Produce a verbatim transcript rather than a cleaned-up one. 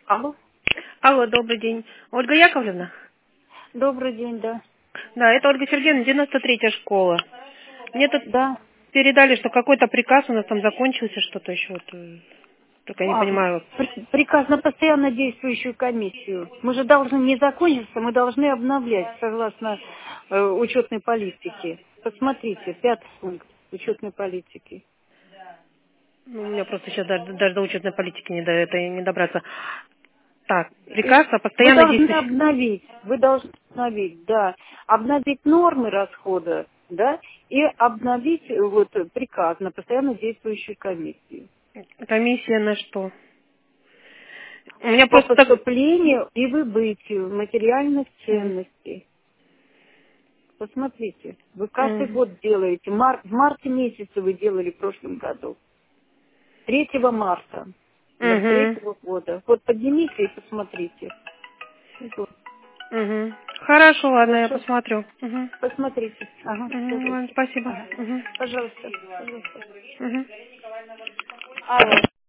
Алло. Алло, добрый день. Ольга Яковлевна? Добрый день, да. Да, это Ольга Сергеевна, девяносто третья школа. Мне тут Да. передали, что какой-то приказ у нас там закончился, что-то еще. Вот, э, только я не А, понимаю. при- приказ на постоянно действующую комиссию. Мы же должны не закончиться, мы должны обновлять согласно э, учетной политике. Посмотрите, пятый пункт учетной политики. Ну, у меня просто сейчас даже, даже до учетной политики не до этой не добраться. Так, И приказ о вы постоянно должны действующем. обновить, вы должны обновить, да, обновить нормы расхода, да, и обновить э, вот э, приказ на постоянно действующую комиссию. Комиссия на что? У меня По просто так... поступлению и выбытию материальных М, ценностей. Посмотрите, вы каждый м, год делаете. Мар- в марте месяце вы делали в прошлом году. третьего марта ноль мгм, третьего года. Вот поднимите и посмотрите. Вот. мгм. Хорошо, ладно, я Хорошо? посмотрю. Мгм. Посмотрите. Ага, Мгм, ладно, давайте. спасибо. Ага. Мгм. Пожалуйста, пожалуйста. Мгм. Алло.